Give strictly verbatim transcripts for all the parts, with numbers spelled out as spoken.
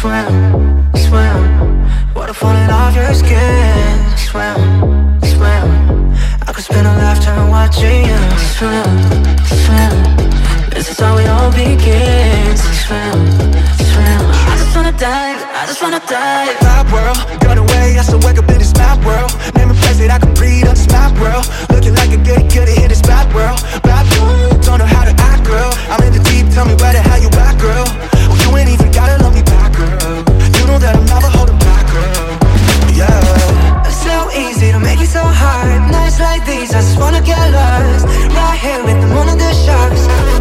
swim, swim. Water falling off your skin. Swim, swim. I could spend a lifetime watching you swim, swim. This is how it all begins. Swim, swim. I just wanna dive, I just wanna dive. My world, got away, I still wake up in this mad world. Name a place that I can breathe on this mad world. Looking like a goody goody in this bad world. Bad world, don't know how to act, girl. I'm in the deep, tell me where the hell you at, girl. Oh, you ain't even gotta love me back, girl. You know that I'm never holding back, girl. Yeah. It's so easy to make it so hard. Nights like these, I just wanna get lost. Right here with the moon and the sharks.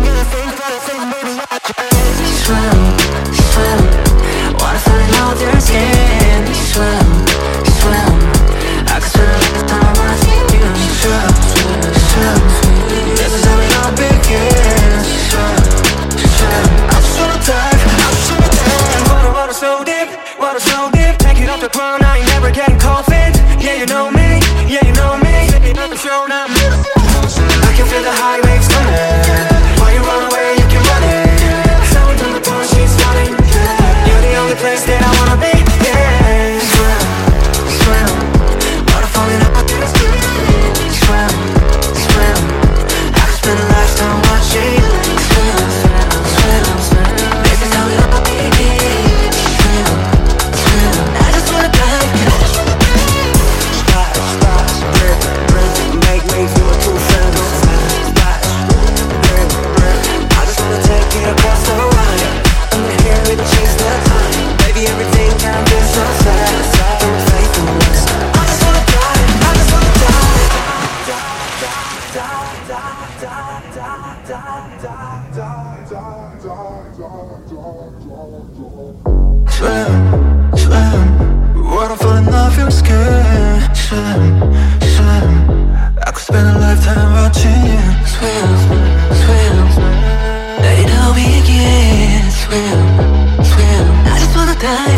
Swim, swim. Wanna fall in love with your skin. Swim, swim. I could spend a lifetime watching you swim, swim. This is how it all begins. Swim, swim. I just wanna dive, I just wanna dive. Water, water so deep, water so deep. Take it off the ground, I ain't never getting cold feet. Yeah, you know me, yeah, you know me. I'm sure now. I can feel the high waves coming. While you run away, you can run it. Sound on the door, she's running. You're the only place that I wanna be. Yeah. Swim, swim. Water falling up. Swim, swim. I could spend a lifetime watching you swim, swim, swim. This is how it all begins. Swim, swim. I just wanna dive. Splash, splash, rip, rip. Make me feel a true friend. Splash, rip, rip. I just wanna take it across the line. I'm here to chase the time. Baby, everything can be so sad. Don't faith in us. I just wanna die, I just wanna die. Swim, swim. Water falling off your skin. Swim, swim. I could spend a lifetime watching you swim, swim. Let it all begin. Swim, swim. I just wanna die.